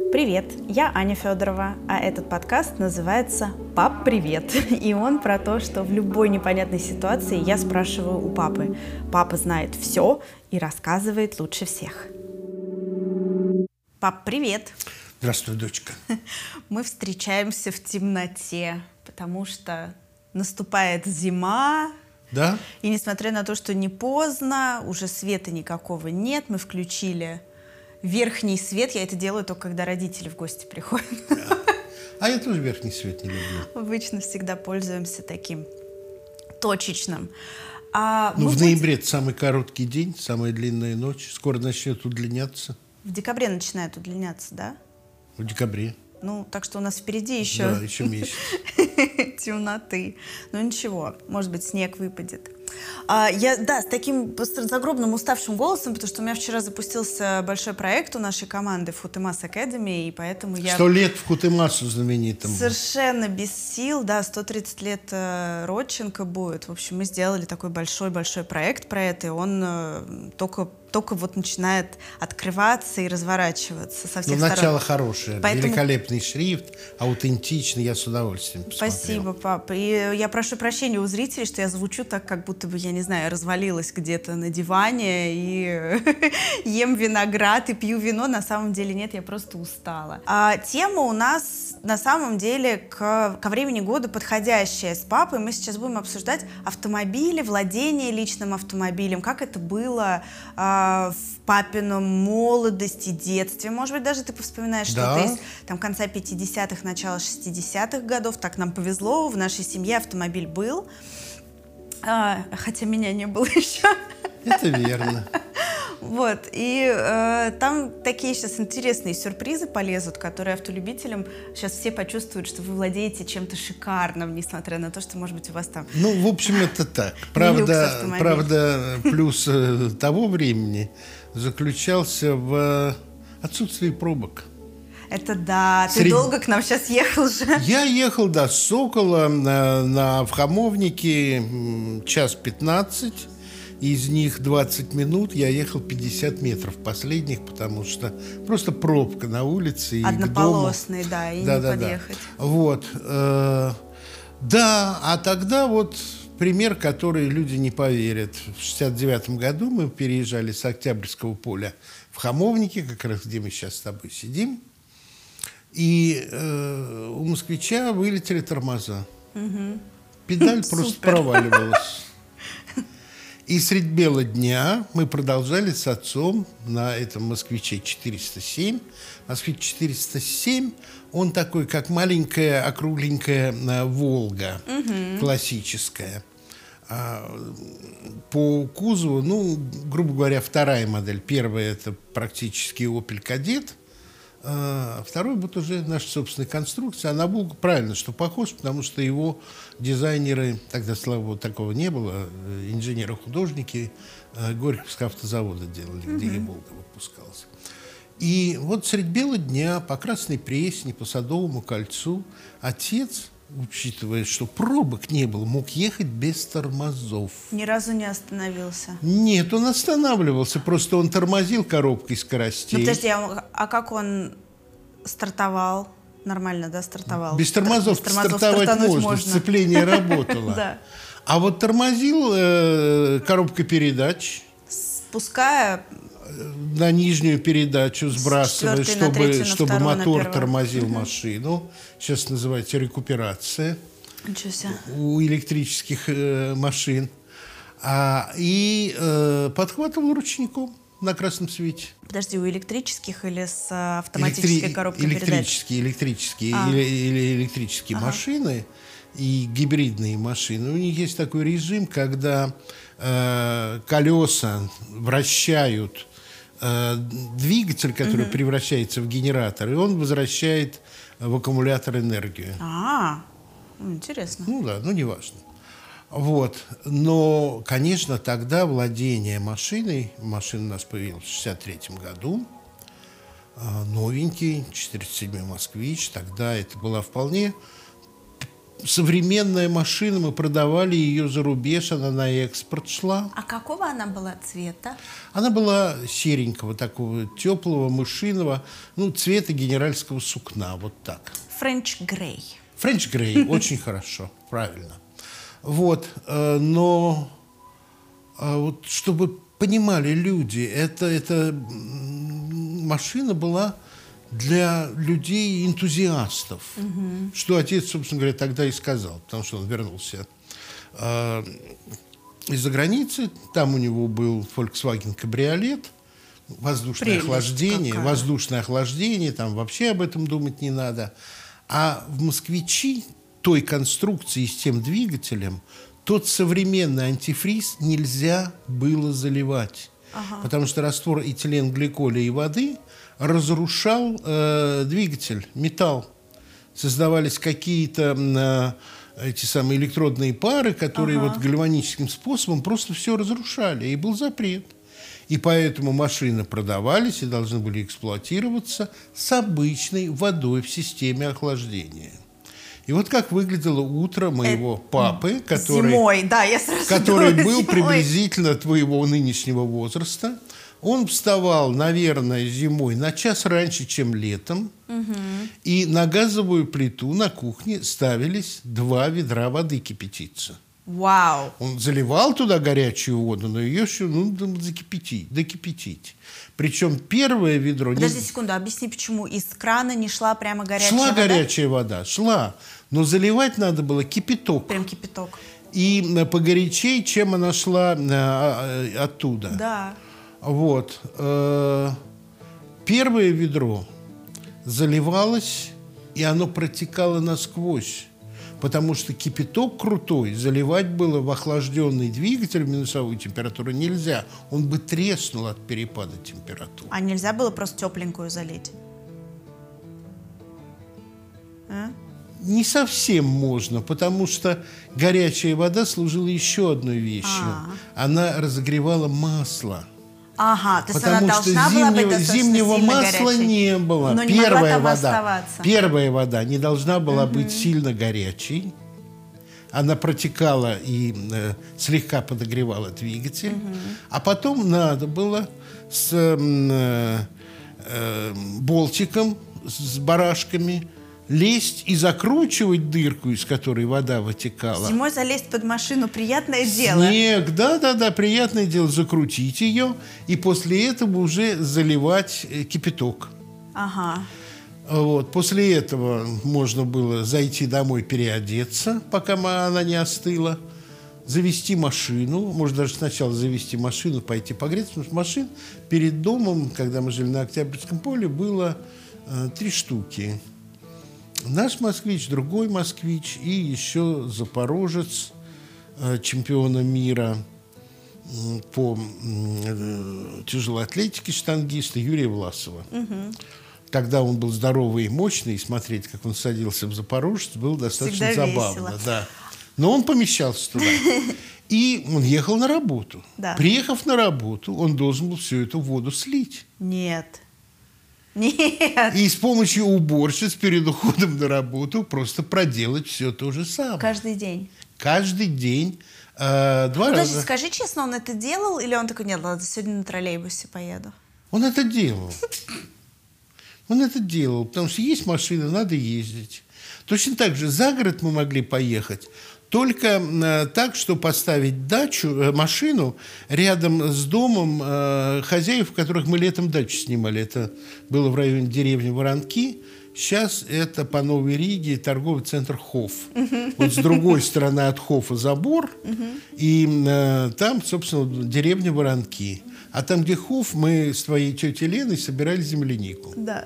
Привет, я Аня Федорова, а этот подкаст называется «Пап, привет!» И он про то, что в любой непонятной ситуации я спрашиваю у папы. Папа знает все и рассказывает лучше всех. Пап, привет! Здравствуй, дочка. Мы встречаемся в темноте, потому что наступает зима. Да? И несмотря на то, что не поздно, уже света никакого нет, мы включили верхний свет. Я это делаю только когда родители в гости приходят. Да. А я тоже верхний свет не люблю. Обычно всегда пользуемся таким точечным. В ноябре это самый короткий день, самая длинная ночь. Скоро начнет удлиняться. В декабре начинает удлиняться, да? В декабре. Так что у нас впереди еще, да, еще месяц. темноты. Но ничего, может быть, снег выпадет. С таким загробным уставшим голосом, потому что у меня вчера запустился большой проект у нашей команды в Хутемас Academy, и поэтому я... 100 лет в Хутемасу знаменитому. Совершенно без сил, да, 130 лет Родченко будет. В общем, мы сделали такой большой-большой проект про это, и он только вот начинает открываться и разворачиваться со всех сторон. Начало хорошее, великолепный шрифт, аутентичный, я с удовольствием посмотрел. Спасибо, папа. И я прошу прощения у зрителей, что я звучу так, как будто бы, я не знаю, развалилась где-то на диване и ем виноград и пью вино. На самом деле нет, я просто устала. Тема у нас на самом деле ко времени года подходящая с папой. Мы сейчас будем обсуждать автомобили, владение личным автомобилем, как это было в папином молодости, детстве. Может быть, даже ты вспоминаешь что-то из конца 50-х, начала 60-х годов. Так нам повезло, в нашей семье автомобиль был. Хотя меня не было еще. Это верно. И там такие сейчас интересные сюрпризы полезут, которые автолюбителям сейчас все почувствуют, что вы владеете чем-то шикарным, несмотря на то, что, может быть, у вас там... В общем, это так. Правда, плюс того времени заключался в отсутствии пробок. Это да. Ты долго к нам сейчас ехал же? Я ехал до Сокола в Хамовнике 1:15. Из них 20 минут я ехал 50 метров последних, потому что просто пробка на улице. Однополосный, да, и не подъехать. А тогда пример, который люди не поверят. В 69 году мы переезжали с Октябрьского поля в Хамовники, как раз где мы сейчас с тобой сидим. И у москвича вылетели тормоза. Педаль просто проваливалась. И средь бела дня мы продолжали с отцом на этом «Москвиче 407». «Москвич 407», он такой, как маленькая округленькая «Волга», классическая. По кузову, грубо говоря, вторая модель. Первая – это практически «Опель Кадет». Второй уже наша собственная конструкция. А на «Волгу» правильно, что похож, потому что его дизайнеры, тогда, слава богу, такого не было, инженеры-художники Горьковского автозавода делали, где и «Волга» выпускалась. И средь бела дня по Красной Пресне, по Садовому кольцу отец, учитывая, что пробок не было, мог ехать без тормозов. Ни разу не остановился? Нет, он останавливался, просто он тормозил коробкой скоростей. Подожди, а как он стартовал? Нормально, да, стартовал? Без тормозов стартовать можно, сцепление работало. А тормозил коробкой передач. Спуская... На нижнюю передачу сбрасывая, чтобы мотор тормозил машину. Сейчас называется рекуперация у электрических машин. И подхватывал ручником на красном свете. Подожди, у электрических или с автоматической коробкой передач? Электрические машины и гибридные машины. У них есть такой режим, когда колеса вращают двигатель, который превращается в генератор, и он возвращает в аккумулятор энергию. Интересно. Неважно. Но, конечно, тогда владение машиной, машина у нас появилась в 1963 году, новенький, 47-й «Москвич», тогда это была вполне современная машина, мы продавали ее за рубеж, она на экспорт шла. А какого она была цвета? Она была серенького, такого теплого, мышиного, ну, цвета генеральского сукна, вот так. Френч Грей. Френч Грей, очень хорошо, правильно. Вот, но вот, чтобы понимали люди, эта машина была для людей-энтузиастов, что отец, собственно говоря, тогда и сказал, потому что он вернулся из-за границы, там у него был Volkswagen кабриолет, воздушное охлаждение, там вообще об этом думать не надо. А в «Москвичи» той конструкции с тем двигателем тот современный антифриз нельзя было заливать, потому что раствор этиленгликоля и воды разрушал двигатель, металл. Создавались какие-то эти самые электродные пары, которые вот гальваническим способом просто все разрушали, и был запрет. И поэтому машины продавались и должны были эксплуатироваться с обычной водой в системе охлаждения. И вот как выглядело утро моего папы, который был приблизительно твоего нынешнего возраста. Он вставал, наверное, зимой на час раньше, чем летом, и на газовую плиту на кухне ставились 2 ведра воды кипятиться. Вау! Он заливал туда горячую воду, но ее еще докипятить. Причем первое ведро... Подожди секунду, объясни, почему из крана не шла прямо горячая вода? Шла горячая вода, шла, но заливать надо было кипяток. Прям кипяток. И погорячей, чем она шла оттуда. Да. Вот. Первое ведро заливалось, и оно протекало насквозь, потому что кипяток крутой заливать было в охлажденный двигатель в минусовую температуру нельзя. Он бы треснул от перепада температуры. А нельзя было просто тепленькую залить? Не совсем можно, потому что горячая вода служила еще одной вещью. Она разогревала масло. Ага, то есть потому она должна была быть достаточно зимнего сильно масла горячей, не было. но не могла там оставаться. Первая вода не должна была быть сильно горячей. Она протекала и слегка подогревала двигатель. А потом надо было с болтиком, с барашками лезть и закручивать дырку, из которой вода вытекала. Зимой залезть под машину — приятное дело. Снег, да, приятное дело, закрутить ее и после этого уже заливать кипяток. Ага. Вот. После этого можно было зайти домой, переодеться, пока она не остыла, завести машину. Можно даже сначала завести машину, пойти погреться, потому что машин перед домом, когда мы жили на Октябрьском поле, было 3 штуки. Наш москвич, другой москвич и еще запорожец, чемпиона мира по тяжелой атлетике, штангиста Юрия Власова. Тогда он был здоровый и мощный, и смотреть, как он садился в запорожец, было достаточно забавно. Да. Но он помещался туда. И он ехал на работу. Да. Приехав на работу, он должен был всю эту воду слить. Нет. И с помощью уборщиц перед уходом на работу просто проделать все то же самое. Каждый день? Каждый день. 2 раза. Скажи честно, он это делал? Или он такой: нет, ладно, сегодня на троллейбусе поеду? Он это делал. Он это делал, потому что есть машина, надо ездить. Точно так же за город мы могли поехать, только так, что поставить машину рядом с домом хозяев, у которых мы летом дачу снимали. Это было в районе деревни Воронки. Сейчас это по Новой Риге торговый центр Хофф. Вот с другой стороны от Хоффа забор, и там, собственно, деревня Воронки. А там, где Хофф, мы с твоей тетей Леной собирали землянику. Да.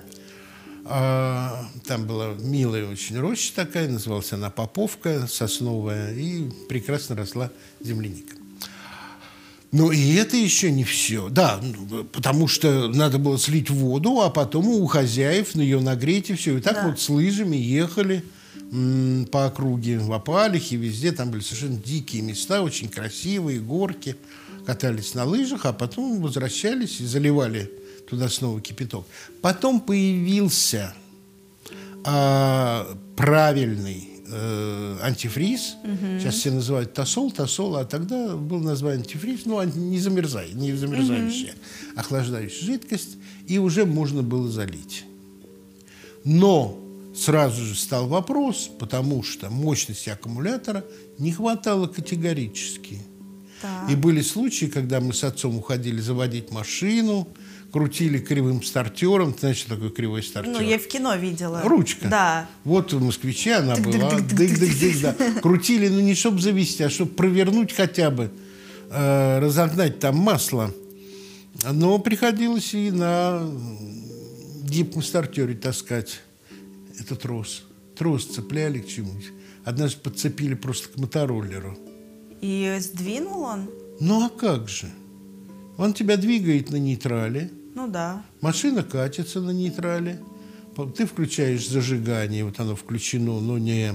Там была милая очень роща такая, называлась она Поповка, сосновая, и прекрасно росла земляника. Но и это еще не все. Да, потому что надо было слить воду, а потом у хозяев ее нагреть и все. И так вот с лыжами ехали по округе, в Опалихе, везде. Там были совершенно дикие места, очень красивые, горки. Катались на лыжах, а потом возвращались и заливали туда снова кипяток. Потом появился правильный антифриз. Сейчас все называют тосол, а тогда был название антифриз. Ну, не замерзающая, охлаждающая жидкость. И уже можно было залить. Но сразу же стал вопрос, потому что мощности аккумулятора не хватало категорически. Так. И были случаи, когда мы с отцом уходили заводить машину, крутили кривым стартером. Ты знаешь, что такое кривой стартер? Ну, я в кино видела. Ручка. Да. Вот в «Москвиче» она была. Дык-дык-дык, да. Крутили, ну, не чтобы завести, а чтобы провернуть хотя бы, разогнать там масло. Но приходилось и на гибком стартере таскать этот трос. Трос цепляли к чему-нибудь. Однажды подцепили просто к мотороллеру. И сдвинул он? Ну, а как же? Он тебя двигает на нейтрале. Ну да. Машина катится на нейтрале. Ты включаешь зажигание, вот оно включено, но не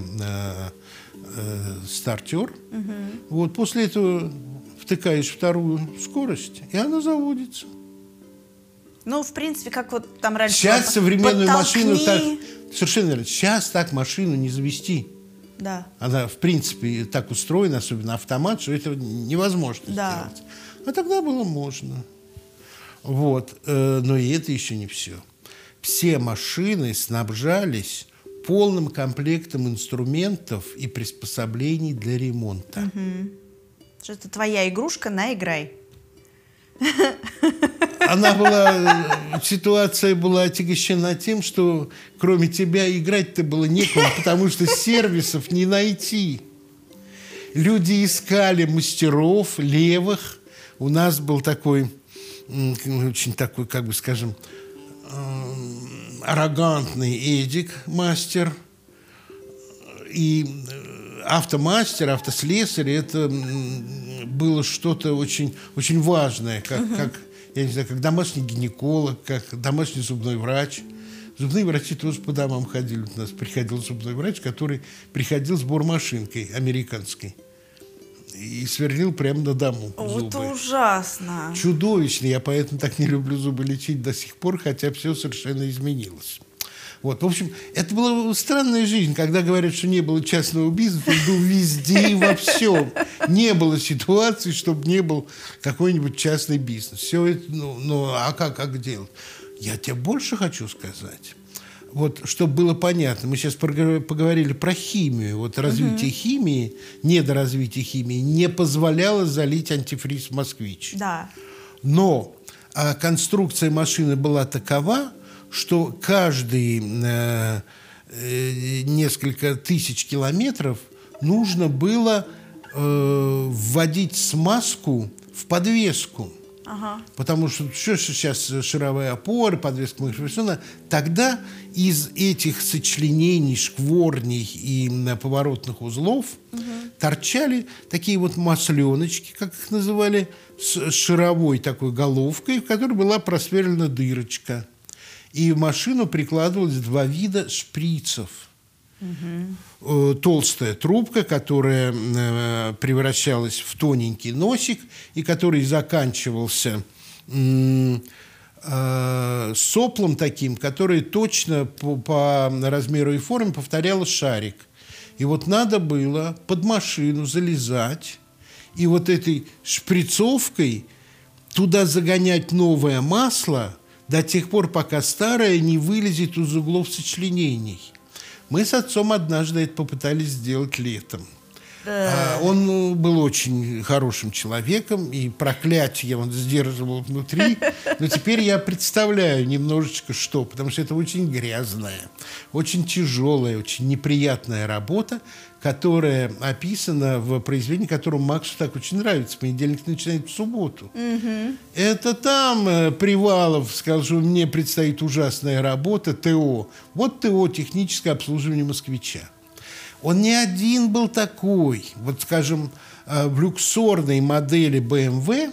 стартер. Вот после этого втыкаешь вторую скорость, и она заводится. Ну, в принципе, как вот там раньше... Сейчас современную машину так... Подтолкни. Совершенно верно. Сейчас так машину не завести. Да. Она, в принципе, так устроена, особенно автомат, что это невозможно сделать. А тогда было можно. Вот. Но и это еще не все. Все машины снабжались полным комплектом инструментов и приспособлений для ремонта. Что это твоя игрушка, наиграй. Она была... Ситуация была отягощена тем, что кроме тебя играть-то было некому, потому что сервисов не найти. Люди искали мастеров левых. У нас был такой, очень такой, как бы скажем, аррогантный Эдик, мастер. И автомастер, автослесарь, это было что-то очень, очень важное, как, я не знаю, как домашний гинеколог, как домашний зубной врач. Зубные врачи тоже по домам ходили. У нас приходил зубной врач, который приходил с бормашинкой американской и сверлил прямо на дому зубы. Это ужасно. Чудовищно. Я поэтому так не люблю зубы лечить до сих пор, хотя все совершенно изменилось. Вот. В общем, это была странная жизнь, когда говорят, что не было частного бизнеса, он был везде и во всем. Не было ситуации, чтобы не был какой-нибудь частный бизнес. Все это, а как делать? Я тебе больше хочу сказать. Вот, чтобы было понятно, мы сейчас поговорили про химию. Вот развитие химии, недоразвитие химии не позволяло залить антифриз «Москвич». Да. Но конструкция машины была такова, что каждые несколько тысяч километров нужно было вводить смазку в подвеску. Потому что сейчас шаровые опоры, подвеска Макферсона. Тогда из этих сочленений, шкворней и поворотных узлов торчали такие вот масленочки, как их называли, с шаровой такой головкой, в которой была просверлена дырочка. И в машину прикладывалось 2 вида шприцев. Толстая трубка, которая превращалась в тоненький носик и который заканчивался соплом таким, который точно по размеру и форме повторял шарик. И вот надо было под машину залезать и вот этой шприцовкой туда загонять новое масло до тех пор, пока старое не вылезет из углов сочленений. Мы с отцом однажды это попытались сделать летом. Он был очень хорошим человеком, и проклятие он сдерживал внутри. Но теперь я представляю немножечко что, потому что это очень грязная, очень тяжелая, очень неприятная работа, которая описана в произведении, которому Максу так очень нравится. «Понедельник начинает в субботу». Это там Привалов сказал, что мне предстоит ужасная работа, ТО. Вот ТО, техническое обслуживание «Москвича». Он не один был такой. Вот, скажем, в люксорной модели BMW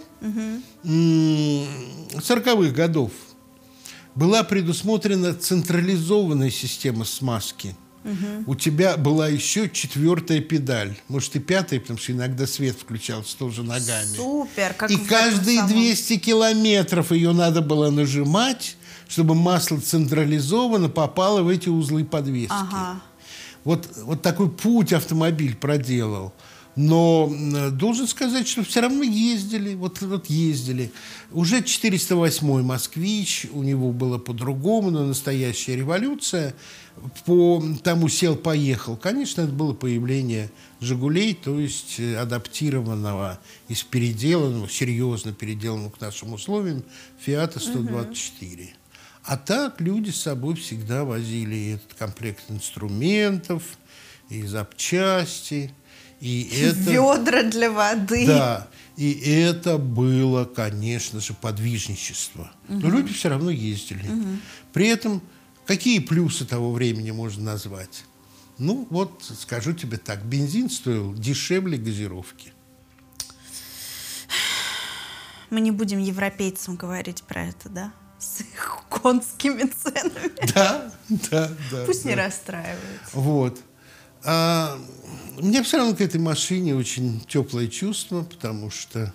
40-х годов была предусмотрена централизованная система смазки. У тебя была еще 4-я педаль. Может, и 5-я, потому что иногда свет включался тоже ногами. Супер! Как и каждые 200 километров ее надо было нажимать, чтобы масло централизованно попало в эти узлы подвески. вот такой путь автомобиль проделал. Но должен сказать, что все равно ездили, вот ездили. Уже 408-й «Москвич», у него было по-другому, но настоящая революция. По тому «Сел-поехал», конечно, это было появление «Жигулей», то есть адаптированного из переделанного, серьезно переделанного к нашим условиям «Фиата 124». А так люди с собой всегда возили этот комплект инструментов и запчасти. И это, ведра для воды. Да, и это было, конечно же, подвижничество. Но люди все равно ездили. При этом какие плюсы того времени можно назвать? Ну, вот скажу тебе так, бензин стоил дешевле газировки. Мы не будем европейцам говорить про это, да? С их конскими ценами. Да. Пусть не расстраиваются. Вот. У меня все равно к этой машине очень теплое чувство, потому что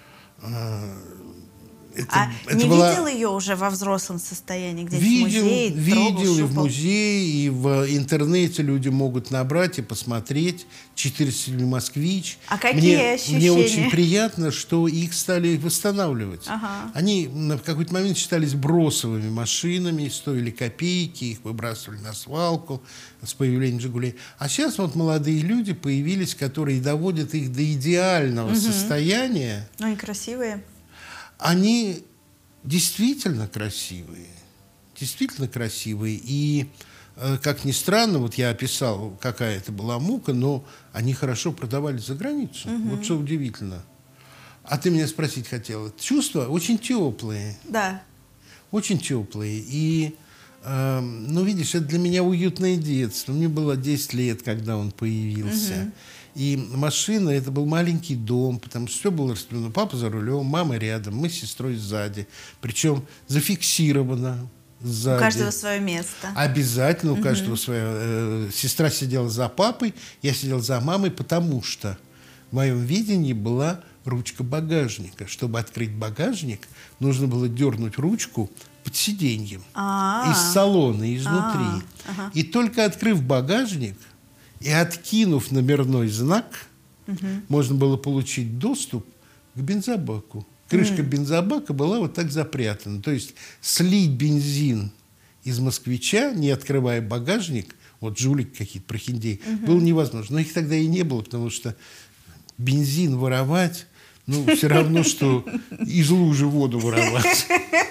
не видел ее уже во взрослом состоянии, где-то в музее? Видел и в музее, и в интернете люди могут набрать и посмотреть. 407 «Москвич». А какие ощущения? Мне очень приятно, что их стали восстанавливать. Они в какой-то момент считались бросовыми машинами, стоили копейки, их выбрасывали на свалку с появлением «Жигулей». А сейчас вот молодые люди появились, которые доводят их до идеального состояния. Ну, они красивые. Они действительно красивые. Действительно красивые. И, как ни странно, вот я описал, какая это была мука, но они хорошо продавались за границу. Вот что удивительно. А ты меня спросить хотела. Чувства очень теплые. Да. Очень теплые. И, ну, видишь, это для меня уютное детство. Мне было 10 лет, когда он появился. И машина, это был маленький дом, потому что все было распределено. Папа за рулем, мама рядом, мы с сестрой сзади. Причем зафиксировано сзади. У каждого свое место. Обязательно у каждого свое. Сестра сидела за папой, я сидел за мамой, потому что в моем видении была ручка багажника. Чтобы открыть багажник, нужно было дернуть ручку под сиденьем. Из салона, изнутри. И только открыв багажник и откинув номерной знак, можно было получить доступ к бензобаку. Крышка бензобака была вот так запрятана. То есть слить бензин из «Москвича, не открывая багажник, вот жулик какие-то, прохиндеи, было невозможно. Но их тогда и не было, потому что бензин воровать, ну, все равно, что из лужи воду воровать.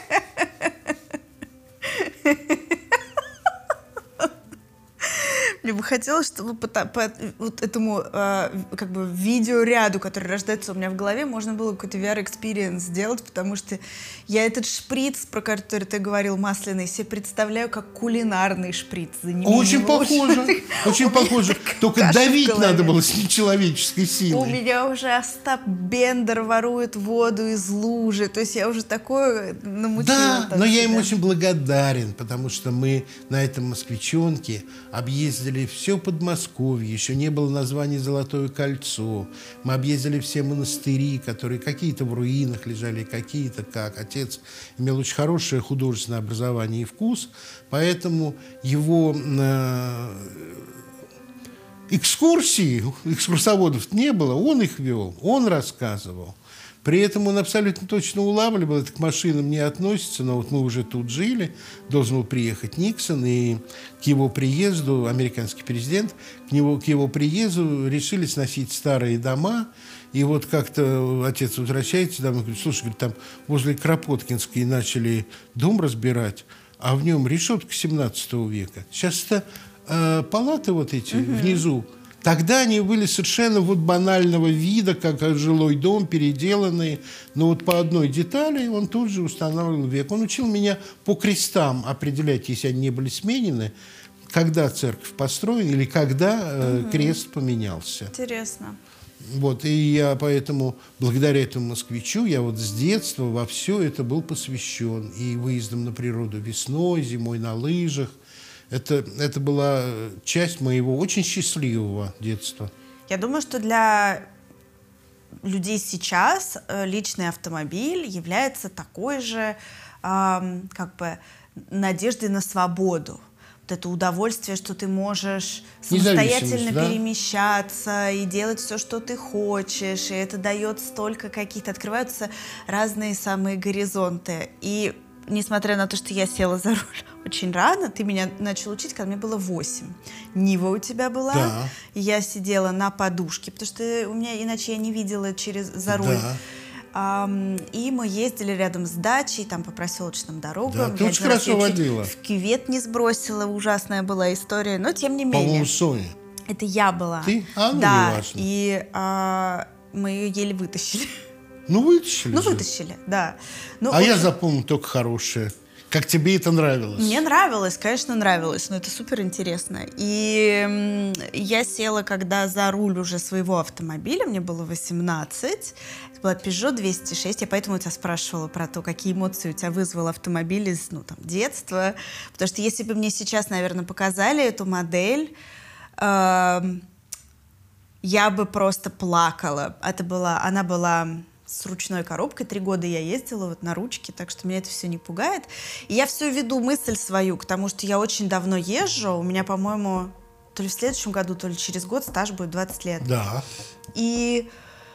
Мне бы хотелось, чтобы по вот этому как бы видеоряду, который рождается у меня в голове, можно было какой-то VR-экспириенс сделать, потому что я этот шприц, про который ты говорил, масляный, себе представляю как кулинарный шприц. Очень похоже, очень похоже. Только давить надо было с нечеловеческой силой. У меня уже Остап Бендер ворует воду из лужи, то есть я уже такое намучила. Да, но я им очень благодарен, потому что мы на этом «Москвичонке» объездили все Подмосковье, еще не было названия «Золотое кольцо». Мы объездили все монастыри, которые какие-то в руинах лежали, какие-то как. Отец имел очень хорошее художественное образование и вкус, поэтому его экскурсии, экскурсоводов не было, он их вел, он рассказывал. При этом он абсолютно точно улавливал, это к машинам не относится, но вот мы уже тут жили, должен был приехать Никсон, и к его приезду, американский президент, к его приезду решили сносить старые дома, и вот как-то отец возвращается домой, говорит: слушай, говорит, там возле Кропоткинской начали дом разбирать, а в нем решетка 17 века. Сейчас это палаты вот эти внизу. Тогда они были совершенно вот банального вида, как жилой дом, переделанные. Но вот по одной детали он тут же устанавливал век. Он учил меня по крестам определять, если они не были сменены, когда церковь построена или когда крест поменялся. Интересно. Вот, и я поэтому, благодаря этому «Москвичу», я вот с детства во все это был посвящен. И выездом на природу весной, зимой на лыжах. Это была часть моего очень счастливого детства. Я думаю, что для людей сейчас личный автомобиль является такой же как бы надеждой на свободу. вот это удовольствие, что ты можешь самостоятельно да? перемещаться и делать все, что ты хочешь, и это дает столько каких-то, открываются разные самые горизонты. И несмотря на то, что я села за руль очень рано, ты меня начал учить, когда мне было 8. Нива у тебя была, Да. и я сидела на подушке, потому что у меня иначе я не видела за руль. Да. И мы ездили рядом с дачей, там по проселочным дорогам. Да, ты Я очень один раз хорошо её чуть водила. в кювет не сбросила, ужасная была история, но тем не По-моему, менее. Соня. Это я была. Ты? Ну, да, неважно. и мы ее еле вытащили. Ну, вытащили Ну, же. вытащили, да. Ну, А в я общем, запомнил только хорошее. Как тебе это нравилось? Мне нравилось, конечно, нравилось, но это супер интересно. И я села, когда за руль уже своего автомобиля, мне было 18, это была Peugeot 206, я поэтому у тебя спрашивала про то, какие эмоции у тебя вызвал автомобиль из, детства, потому что если бы мне сейчас, наверное, показали эту модель, я бы просто плакала. Она была с ручной коробкой. 3 года я ездила на ручке, так что меня это все не пугает. И я все веду мысль свою к тому, что я очень давно езжу. У меня, по-моему, то ли в следующем году, то ли через год стаж будет 20 лет. Да. И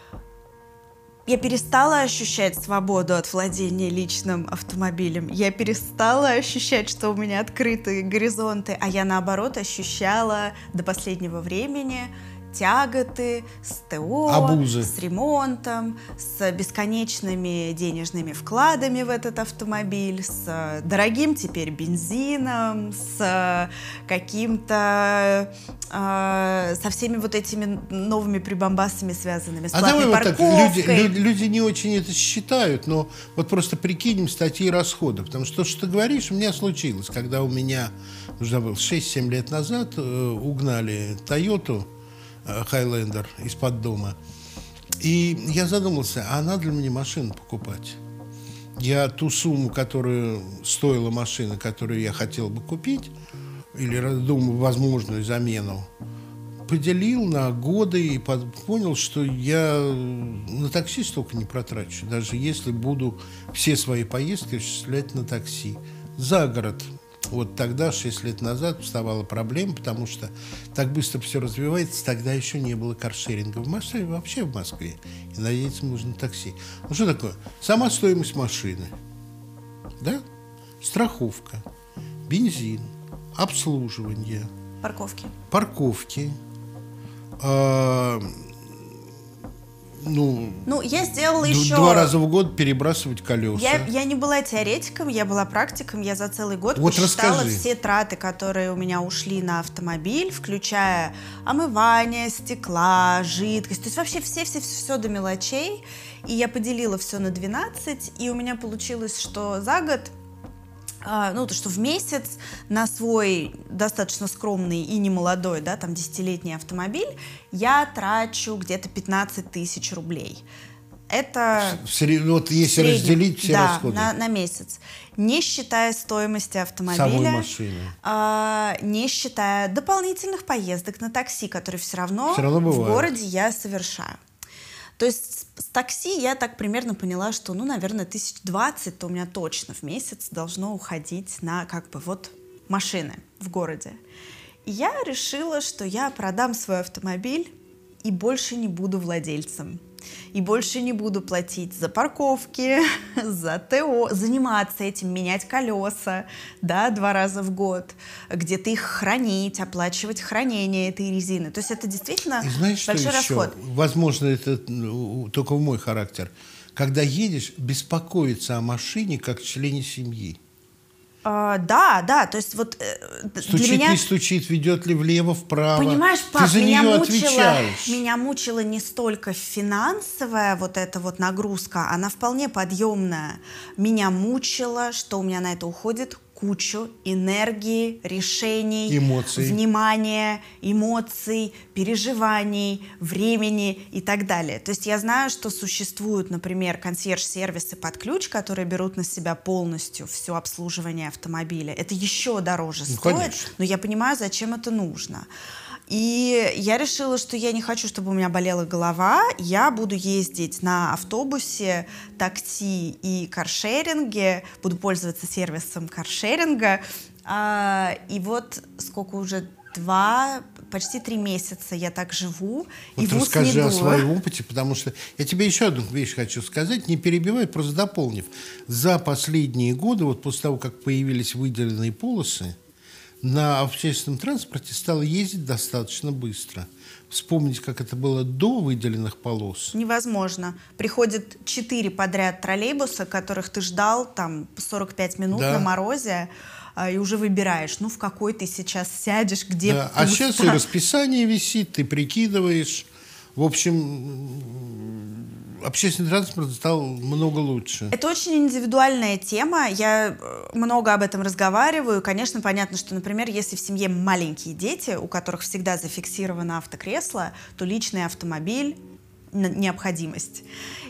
я перестала ощущать свободу от владения личным автомобилем. Я перестала ощущать, что у меня открыты горизонты, а я, наоборот, ощущала до последнего времени тяготы с ТО, Абузы. с ремонтом, с бесконечными денежными вкладами в этот автомобиль, с дорогим теперь бензином, с каким-то со всеми вот этими новыми прибамбасами, связанными с платной давай вот так, парковкой. люди не очень это считают, но вот просто прикинем статьи расхода, потому что то, что ты говоришь, у меня случилось, когда у меня, нужно было 6-7 лет назад, угнали Тойоту Хайлендер из-под дома. И я задумался, а надо ли мне машину покупать? Я ту сумму, которую стоила машина, которую я хотел бы купить, или думаю, возможную замену, поделил на годы и понял, что я на такси столько не протрачу, даже если буду все свои поездки осуществлять на такси. За город. Вот тогда, 6 лет назад, вставала проблема, потому что так быстро все развивается, тогда еще не было каршеринга в Москве, вообще в Москве. И надеяться можно на такси. Ну что такое? Сама стоимость машины, да? Страховка, бензин, обслуживание, парковки. Я сделала еще... 2 раза в год перебрасывать колеса. Я не была теоретиком, я была практиком. Я за целый год Вот посчитала расскажи. все траты, которые у меня ушли на автомобиль, включая омывание стекла, жидкость. То есть вообще все до мелочей. И я поделила все на 12, и у меня получилось, что за год, что в месяц на свой достаточно скромный и немолодой, да, там 10-летний автомобиль я трачу где-то 15 тысяч рублей. Это Вот если разделить все расходы. на месяц. Не считая стоимости автомобиля. Самой машины. Не считая дополнительных поездок на такси, которые все равно в бывают. городе я совершаю. То есть с такси я так примерно поняла, что, наверное, 1020-то у меня точно в месяц должно уходить на машины в городе. И я решила, что я продам свой автомобиль и больше не буду владельцем. И больше не буду платить за парковки, за ТО, заниматься этим, менять колеса, 2 раза в год, где-то их хранить, оплачивать хранение этой резины. То есть это действительно большой расход. Возможно, это только в мой характер. Когда едешь, беспокоиться о машине как члене семьи. Да, то есть вот стучит, для меня... не стучит, ведет ли влево, вправо. Понимаешь, ты пап, за нее отвечаешь. меня мучила не столько финансовая вот эта вот нагрузка, она вполне подъемная. Меня мучило, что у меня на это уходит кучу энергии, решений, внимания, эмоций, переживаний, времени и так далее. То есть я знаю, что существуют, например, консьерж-сервисы под ключ, которые берут на себя полностью все обслуживание автомобиля. Это еще дороже стоит, конечно. но я понимаю, зачем это нужно. И я решила, что я не хочу, чтобы у меня болела голова. Я буду ездить на автобусе, такси и каршеринге. Буду пользоваться сервисом каршеринга. И вот сколько уже почти 3 месяца я так живу. Вот и в ус расскажи не о дую. своем опыте, потому что я тебе еще одну вещь хочу сказать, не перебивай, просто дополнив. За последние годы, вот после того, как появились выделенные полосы, на общественном транспорте стало ездить достаточно быстро. Вспомнить, как это было до выделенных полос. Невозможно. Приходит 4 подряд троллейбуса, которых ты ждал там 45 минут Да. на морозе, и уже выбираешь, ну, в какой ты сейчас сядешь, где Да. А пусто. сейчас и расписание висит, ты прикидываешь. В общем, общественный транспорт стал много лучше. Это очень индивидуальная тема. Я много об этом разговариваю. Конечно, понятно, что, например, если в семье маленькие дети, у которых всегда зафиксировано автокресло, то личный автомобиль — необходимость.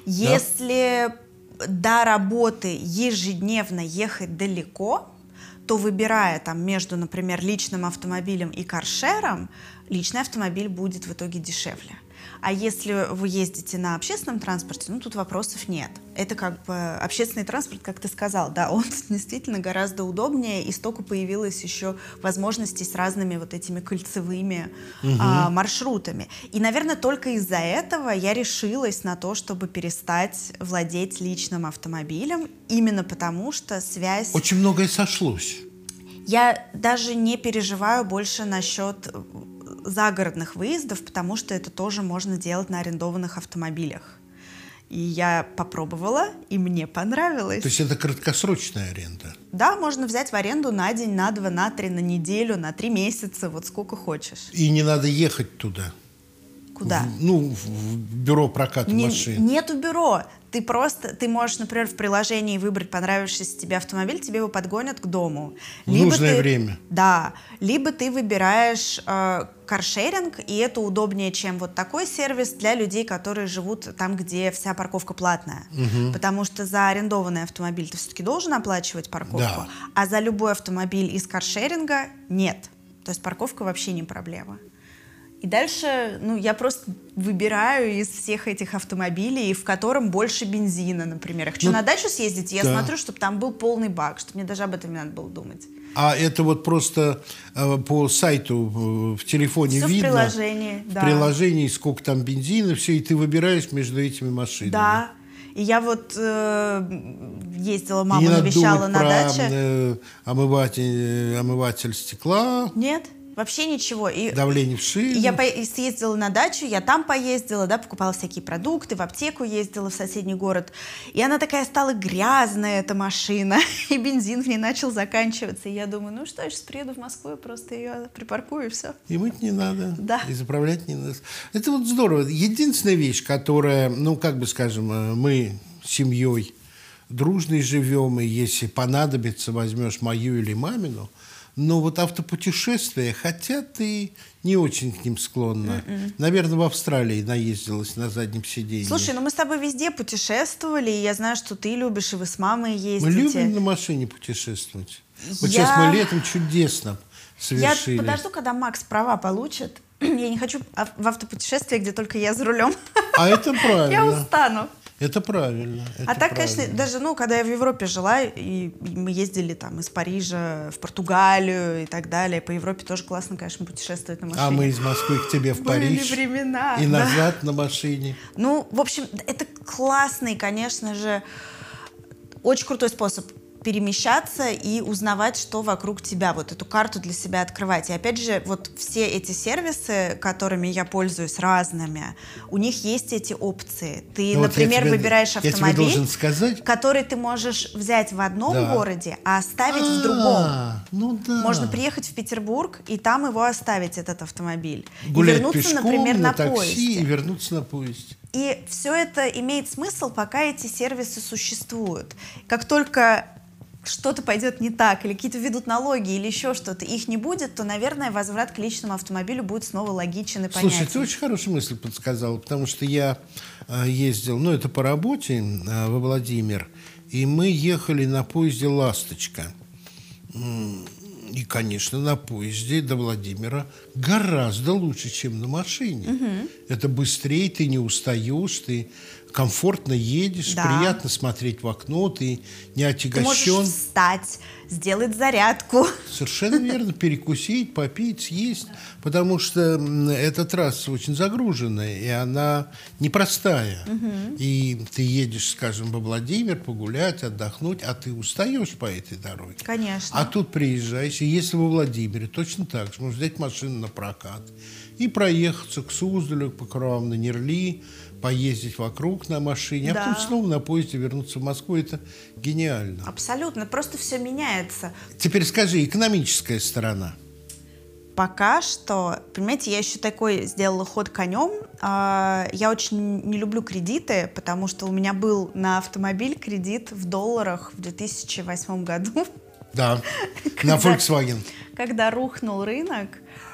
Если до работы ежедневно ехать далеко, то, выбирая там между, например, личным автомобилем и каршером, личный автомобиль будет в итоге дешевле. А если вы ездите на общественном транспорте, ну, тут вопросов нет. Это как бы общественный транспорт, как ты сказал, да, он действительно гораздо удобнее, и столько появилось еще возможностей с разными вот этими кольцевыми маршрутами. И, наверное, только из-за этого я решилась на то, чтобы перестать владеть личным автомобилем, именно потому что связь... Очень многое сошлось. Я даже не переживаю больше насчет загородных выездов, потому что это тоже можно делать на арендованных автомобилях. И я попробовала, и мне понравилось. То есть это краткосрочная аренда? Да, можно взять в аренду на день, на 2, на 3, на неделю, на 3 месяца, вот сколько хочешь. И не надо ехать туда? Куда? В бюро проката машин. Нету бюро. Ты можешь, например, в приложении выбрать понравившийся тебе автомобиль, тебе его подгонят к дому. В нужное время. Да. Либо ты выбираешь каршеринг, и это удобнее, чем вот такой сервис для людей, которые живут там, где вся парковка платная. Потому что за арендованный автомобиль ты все-таки должен оплачивать парковку, Да. а за любой автомобиль из каршеринга нет. То есть парковка вообще не проблема. И дальше, я просто выбираю из всех этих автомобилей, в котором больше бензина, например. Я хочу на дачу съездить, и я смотрю, чтобы там был полный бак, чтобы мне даже об этом не надо было думать. А это вот просто по сайту в телефоне Все видно? в приложении, да. В приложении, сколько там бензина, все, и ты выбираешь между этими машинами. Да. И я вот ездила, И маму не надо навещала думать на про даче. омыватель стекла, Нет, вообще ничего. И давление в шину. я съездила на дачу, я там поездила, да, покупала всякие продукты, в аптеку ездила в соседний город. И она такая стала грязная, эта машина, и бензин в ней начал заканчиваться. И я думаю, ну что, я сейчас приеду в Москву, я просто ее припаркую, и все. И мыть не надо, Да. и заправлять не надо. Это вот здорово. Единственная вещь, которая, мы с семьей дружной живем, и если понадобится, возьмешь мою или мамину. Но вот автопутешествия, хотя ты не очень к ним склонна. Наверное, в Австралии наездилась на заднем сиденье. Слушай, мы с тобой везде путешествовали, и я знаю, что ты любишь, и вы с мамой ездите. Мы любим на машине путешествовать. Вот сейчас мы летом чудесно совершили. Я подожду, когда Макс права получит. Я не хочу в автопутешествие, где только я за рулем. А это правильно. Я устану. Это правильно. А так, конечно, даже, когда я в Европе жила, и мы ездили там из Парижа в Португалию и так далее, по Европе тоже классно, конечно, путешествовать на машине. А мы из Москвы к тебе в Париж. Были времена. И да. назад на машине. В общем, это классный, конечно же, очень крутой способ перемещаться и узнавать, что вокруг тебя, вот эту карту для себя открывать. И опять же, вот все эти сервисы, которыми я пользуюсь, разными, у них есть эти опции. Ты, например, выбираешь автомобиль, который ты можешь взять в одном городе, а оставить в другом. Можно приехать в Петербург и там его оставить, этот автомобиль. Гулять и вернуться, пешком, например, на поезде. такси и вернуться на поезде. И все это имеет смысл, пока эти сервисы существуют. Как только что-то пойдет не так, или какие-то введут налоги, или еще что-то, их не будет, то, наверное, возврат к личному автомобилю будет снова логичен и понятен. Слушай, ты очень хорошую мысль подсказала, потому что я ездил, это по работе во Владимир, и мы ехали на поезде «Ласточка». И, конечно, на поезде до Владимира гораздо лучше, чем на машине. Это быстрее, ты не устаешь, ты комфортно едешь, Да. приятно смотреть в окно, ты не Ты отягощен. можешь встать, сделать зарядку. Совершенно верно, перекусить, попить, съесть, потому что эта трасса очень загруженная, и она непростая. И ты едешь, скажем, во Владимир погулять, отдохнуть, а ты устаешь по этой дороге. Конечно. А тут приезжаешь, и если во Владимире, точно так же, можешь взять машину на прокат и проехаться к Суздалю, по Куравам на Нерли, поездить вокруг на машине, Да. а потом снова на поезде вернуться в Москву. Это гениально. Абсолютно. Просто все меняется. Теперь скажи, экономическая сторона. Пока что, понимаете, я еще такой сделала ход конем. Я очень не люблю кредиты, потому что у меня был на автомобиль кредит в долларах в 2008 году. Да, на Volkswagen. Когда рухнул рынок.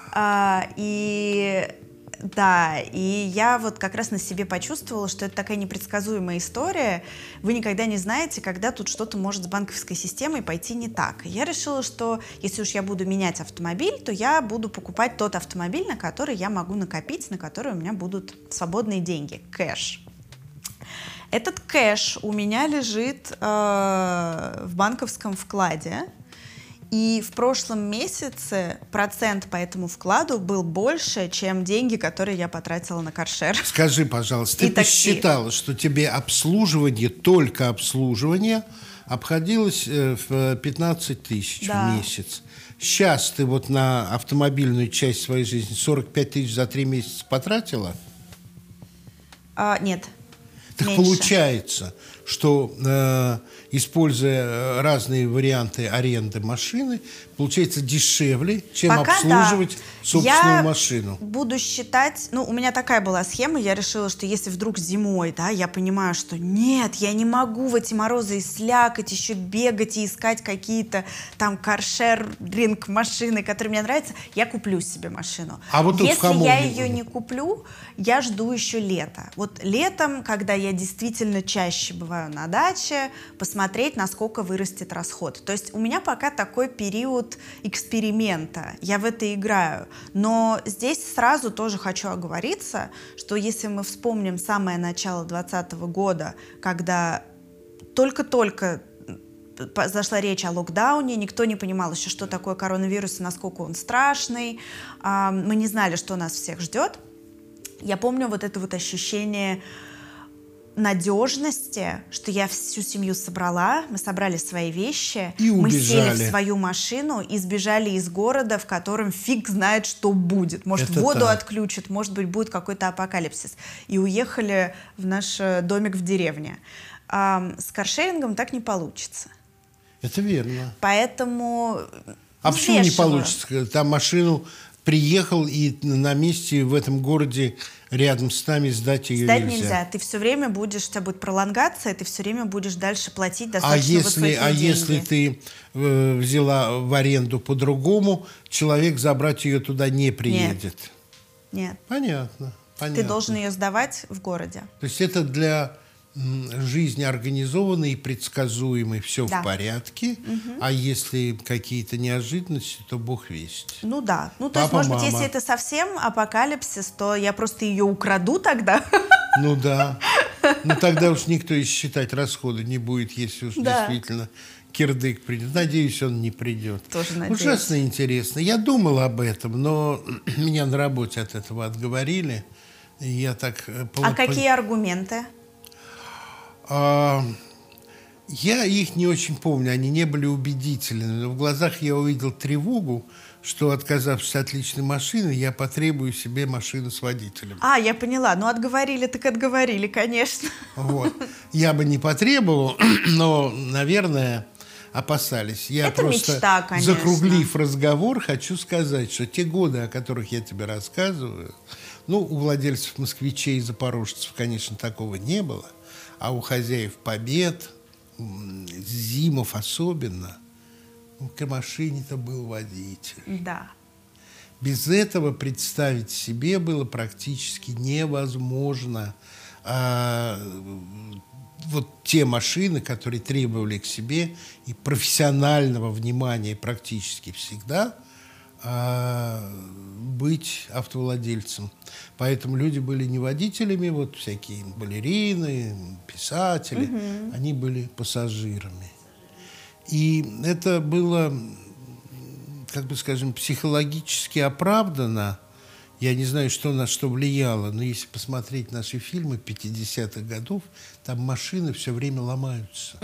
И я вот как раз на себе почувствовала, что это такая непредсказуемая история. Вы никогда не знаете, когда тут что-то может с банковской системой пойти не так. И я решила, что если уж я буду менять автомобиль, то я буду покупать тот автомобиль, на который я могу накопить, на который у меня будут свободные деньги, кэш. Этот кэш у меня лежит в банковском вкладе. И в прошлом месяце процент по этому вкладу был больше, чем деньги, которые я потратила на каршер. Скажи, пожалуйста, ты И такси. посчитала, что тебе обслуживание, только обслуживание, обходилось в 15 тысяч Да. в месяц. Сейчас ты вот на автомобильную часть своей жизни 45 тысяч за 3 месяца потратила? Нет, Так меньше. получается, что, используя разные варианты аренды машины, получается дешевле, чем Пока обслуживать да. собственную Я машину. буду считать, у меня такая была схема, я решила, что если вдруг зимой, да, я понимаю, что нет, я не могу в эти морозы и слякоть еще бегать и искать какие-то там каршеринг машины, которые мне нравятся, я куплю себе машину. А вот тут в если я Хамовнике. ее не куплю, я жду еще лета. Вот летом, когда я действительно чаще бываю на даче, посмотреть, насколько вырастет расход. То есть у меня пока такой период эксперимента, я в это играю. Но здесь сразу тоже хочу оговориться, что если мы вспомним самое начало 2020 года, когда только-только зашла речь о локдауне, никто не понимал еще, что такое коронавирус и насколько он страшный, мы не знали, что нас всех ждет. Я помню вот это вот ощущение надежности, что я всю семью собрала, мы собрали свои вещи, И мы сели убежали. в свою машину и сбежали из города, в котором фиг знает, что будет. Может, Это воду так. отключат, может быть, будет какой-то апокалипсис. И уехали в наш домик в деревне. С каршерингом так не получится. Это верно. Поэтому А почему не взвешиваю. получится? Там машину приехал, и на месте в этом городе рядом с нами сдать ее Сдать нельзя. нельзя. Ты все время будешь, у тебя будет пролонгация, ты все время будешь дальше платить А достаточно высокие деньги. если ты взяла в аренду по-другому, человек забрать ее туда не приедет? Нет. Понятно. Ты должен ее сдавать в городе. То есть это для жизни организованной и предсказуемой, все Да. в порядке, а если какие-то неожиданности, то бог весть. Ну да. То есть, Папа, может быть, мама. если это совсем апокалипсис, то я просто ее украду тогда. Ну да. Ну тогда уж никто и считать расходы не будет, если уж Да. действительно кирдык придет. Надеюсь, он не придет. Тоже надеюсь. Ужасно интересно. Я думал об этом, но меня на работе от этого отговорили. И я так... А какие аргументы? Я их не очень помню, они не были убедительны. Но в глазах я увидел тревогу, что, отказавшись от личной машины, я потребую себе машину с водителем. Я поняла. Отговорили, так отговорили, конечно. Вот. Я бы не потребовал, но, наверное, опасались. Я Это просто, мечта, конечно. закруглив разговор, хочу сказать, что те годы, о которых я тебе рассказываю, у владельцев москвичей и запорожцев, конечно, такого не было, а у хозяев Побед, Зимов особенно, к машине-то был водитель. Да. Без этого представить себе было практически невозможно вот те машины, которые требовали к себе и профессионального внимания практически всегда, быть автовладельцем. Поэтому люди были не водителями, вот всякие балерины, писатели, они были пассажирами. И это было, как бы скажем, психологически оправдано. Я не знаю, что на что влияло, но если посмотреть наши фильмы 50-х годов, там машины все время ломаются.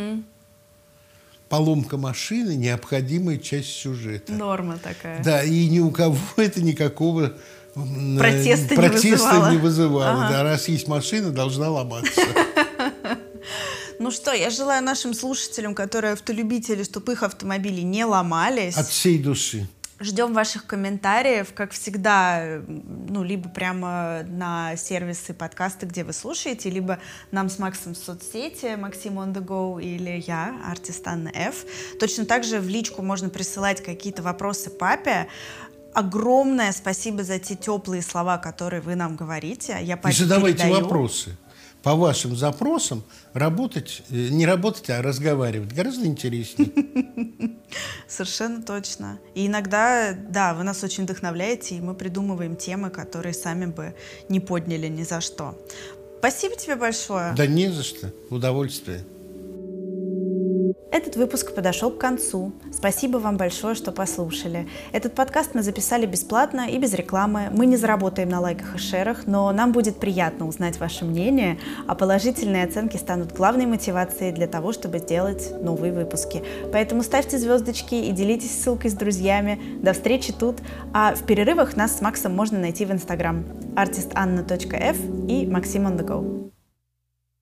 Поломка машины – необходимая часть сюжета. Норма такая. Да, и ни у кого это никакого протеста не вызывало. Да, раз есть машина, должна ломаться. Ну что, я желаю нашим слушателям, которые автолюбители, чтобы их автомобили не ломались. От всей души. Ждем ваших комментариев, как всегда, ну, либо прямо на сервисы подкасты, где вы слушаете, либо нам с Максом в соцсети, Максим on the go, или я, артист Анна Ф. Точно так же в личку можно присылать какие-то вопросы папе. Огромное спасибо за те теплые слова, которые вы нам говорите. Я папе задавайте передаю. вопросы. По вашим запросам не работать, а разговаривать гораздо интереснее. Совершенно точно. И иногда, да, вы нас очень вдохновляете, и мы придумываем темы, которые сами бы не подняли ни за что. Спасибо тебе большое. Да не за что. Удовольствие. Этот выпуск подошел к концу. Спасибо вам большое, что послушали. Этот подкаст мы записали бесплатно и без рекламы. Мы не заработаем на лайках и шерах, но нам будет приятно узнать ваше мнение, а положительные оценки станут главной мотивацией для того, чтобы сделать новые выпуски. Поэтому ставьте звездочки и делитесь ссылкой с друзьями. До встречи тут. А в перерывах нас с Максом можно найти в Instagram artistanna.f и Maxim on the go.